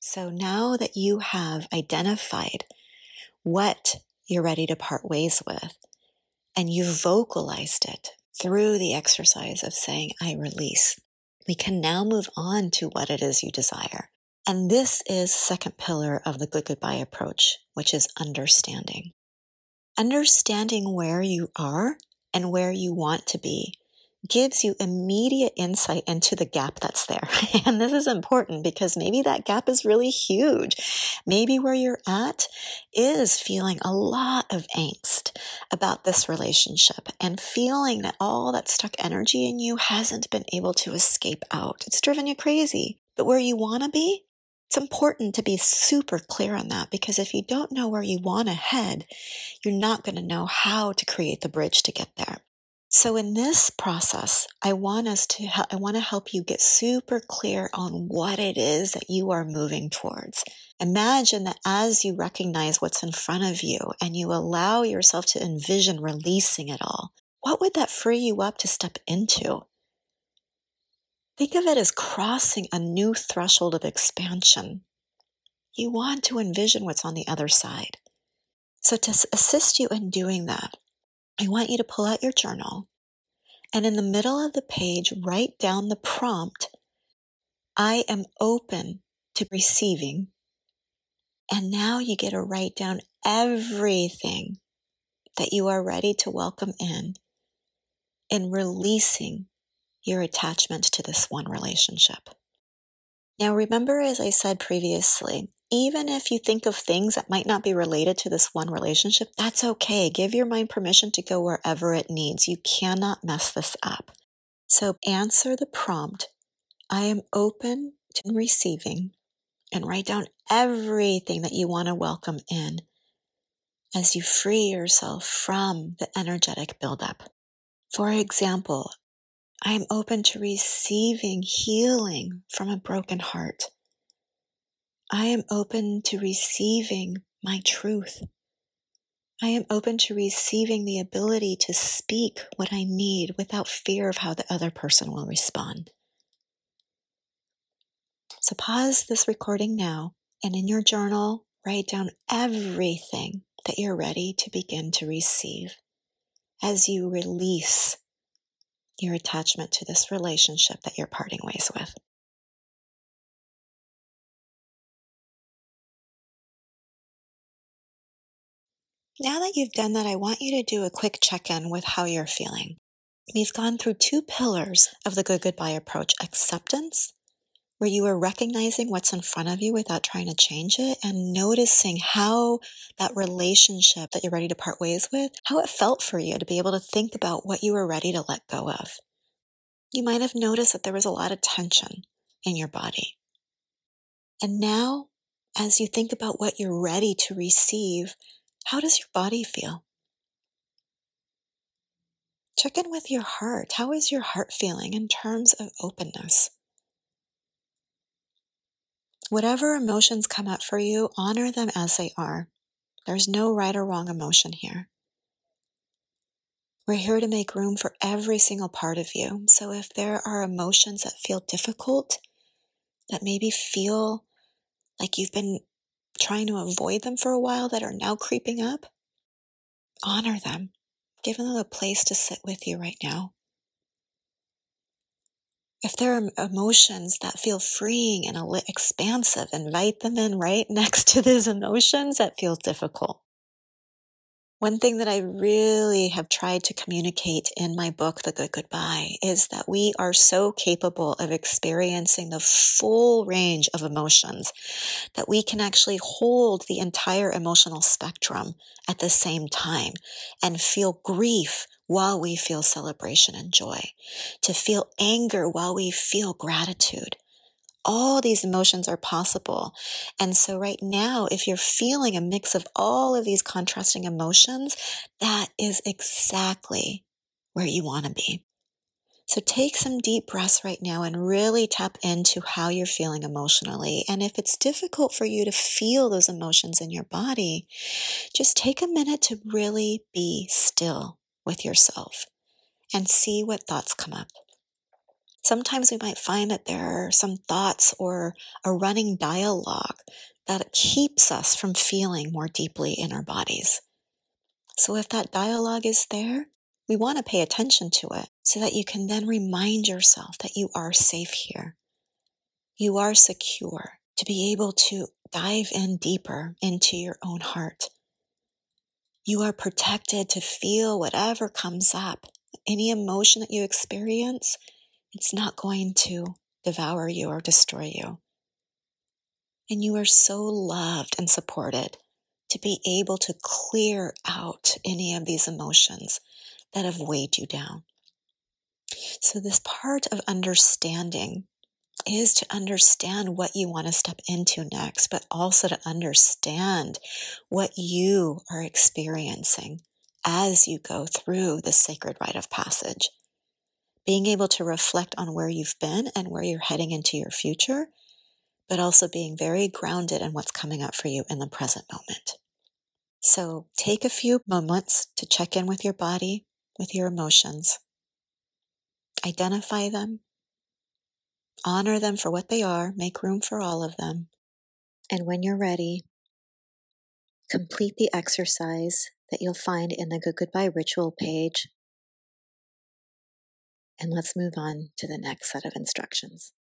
So now that you have identified what you're ready to part ways with, and you've vocalized it through the exercise of saying, I release, we can now move on to what it is you desire. And this is the second pillar of the Good Goodbye approach, which is understanding. Understanding where you are and where you want to be gives you immediate insight into the gap that's there. And this is important because maybe that gap is really huge. Maybe where you're at is feeling a lot of angst about this relationship and feeling that all that stuck energy in you hasn't been able to escape out. It's driven you crazy. But where you want to be, it's important to be super clear on that, because if you don't know where you want to head, you're not going to know how to create the bridge to get there. So in this process, I want to help you get super clear on what it is that you are moving towards. Imagine that as you recognize what's in front of you and you allow yourself to envision releasing it all, what would that free you up to step into? Think of it as crossing a new threshold of expansion. You want to envision what's on the other side. So to assist you in doing that, I want you to pull out your journal and in the middle of the page, write down the prompt, I am open to receiving. And now you get to write down everything that you are ready to welcome in releasing your attachment to this one relationship. Now remember, as I said previously, even if you think of things that might not be related to this one relationship, that's okay. Give your mind permission to go wherever it needs. You cannot mess this up. So answer the prompt, I am open to receiving, and write down everything that you want to welcome in as you free yourself from the energetic buildup. For example, I am open to receiving healing from a broken heart. I am open to receiving my truth. I am open to receiving the ability to speak what I need without fear of how the other person will respond. So pause this recording now, and in your journal, write down everything that you're ready to begin to receive as you release your attachment to this relationship that you're parting ways with. Now that you've done that, I want you to do a quick check-in with how you're feeling. We've gone through two pillars of the Good Goodbye approach: acceptance, where you are recognizing what's in front of you without trying to change it, and noticing how that relationship that you're ready to part ways with, how it felt for you to be able to think about what you were ready to let go of. You might have noticed that there was a lot of tension in your body. And now, as you think about what you're ready to receive, how does your body feel? Check in with your heart. How is your heart feeling in terms of openness? Whatever emotions come up for you, honor them as they are. There's no right or wrong emotion here. We're here to make room for every single part of you. So if there are emotions that feel difficult, that maybe feel like you've been trying to avoid them for a while, that are now creeping up, honor them. Give them a place to sit with you right now. If there are emotions that feel freeing and expansive, invite them in right next to those emotions that feel difficult. One thing that I really have tried to communicate in my book, The Good Goodbye, is that we are so capable of experiencing the full range of emotions that we can actually hold the entire emotional spectrum at the same time and feel grief while we feel celebration and joy, to feel anger while we feel gratitude. All these emotions are possible. And so right now, if you're feeling a mix of all of these contrasting emotions, that is exactly where you want to be. So take some deep breaths right now and really tap into how you're feeling emotionally. And if it's difficult for you to feel those emotions in your body, just take a minute to really be still with yourself and see what thoughts come up. Sometimes we might find that there are some thoughts or a running dialogue that keeps us from feeling more deeply in our bodies. So if that dialogue is there, we want to pay attention to it so that you can then remind yourself that you are safe here. You are secure to be able to dive in deeper into your own heart. You are protected to feel whatever comes up. Any emotion that you experience, it's not going to devour you or destroy you. And you are so loved and supported to be able to clear out any of these emotions that have weighed you down. So this part of understanding is to understand what you want to step into next, but also to understand what you are experiencing as you go through the sacred rite of passage. Being able to reflect on where you've been and where you're heading into your future, but also being very grounded in what's coming up for you in the present moment. So take a few moments to check in with your body, with your emotions. Identify them. Honor them for what they are. Make room for all of them. And when you're ready, complete the exercise that you'll find in the Good Goodbye Ritual page. And let's move on to the next set of instructions.